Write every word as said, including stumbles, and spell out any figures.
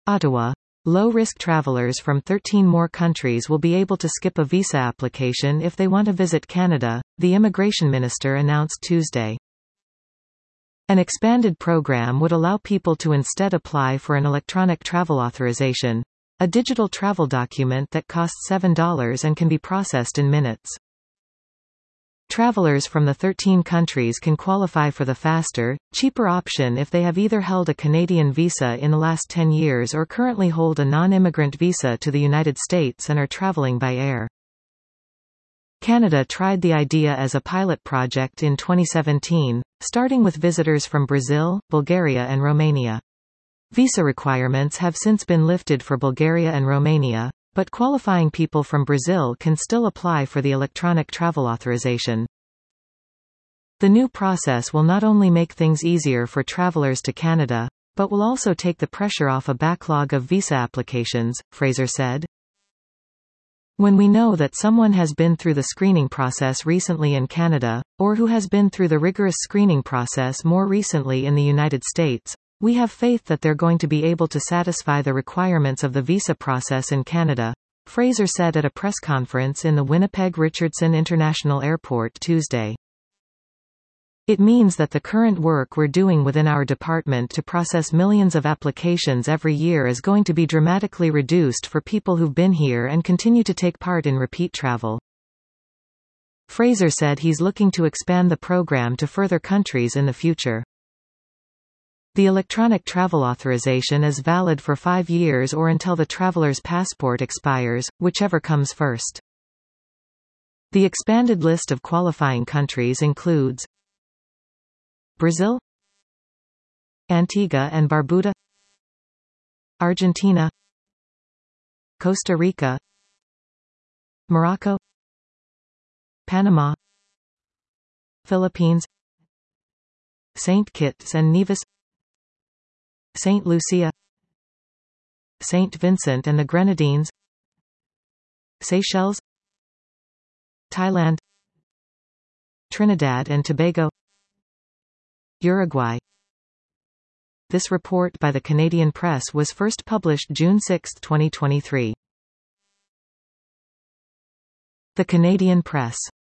Ottawa. Low-risk travelers from thirteen more countries will be able to skip a visa application if they want to visit Canada, the immigration minister announced Tuesday. An expanded program would allow people to instead apply for an electronic travel authorization, a digital travel document that costs seven dollars and can be processed in minutes. Travelers from the thirteen countries can qualify for the faster, cheaper option if they have either held a Canadian visa in the last ten years or currently hold a non-immigrant visa to the United States and are traveling by air. Canada tried the idea as a pilot project in twenty seventeen, starting with visitors from Brazil, Bulgaria and Romania. Visa requirements have since been lifted for Bulgaria and Romania, but qualifying people from Brazil can still apply for the electronic travel authorization. The new process will not only make things easier for travelers to Canada, but will also take the pressure off a backlog of visa applications, Fraser said. When we know that someone has been through the screening process recently in Canada, or who has been through the rigorous screening process more recently in the United States, we have faith that they're going to be able to satisfy the requirements of the visa process in Canada, Fraser said at a press conference in the Winnipeg Richardson International Airport Tuesday. It means that the current work we're doing within our department to process millions of applications every year is going to be dramatically reduced for people who've been here and continue to take part in repeat travel. Fraser said he's looking to expand the program to further countries in the future. The electronic travel authorization is valid for five years or until the traveler's passport expires, whichever comes first. The expanded list of qualifying countries includes Brazil, Antigua and Barbuda, Argentina, Costa Rica, Morocco, Panama, Philippines, Saint Kitts and Nevis, Saint Lucia, Saint Vincent and the Grenadines, Seychelles, Thailand, Trinidad and Tobago, Uruguay. This report by the Canadian Press was first published June sixth, twenty twenty-three. The Canadian Press.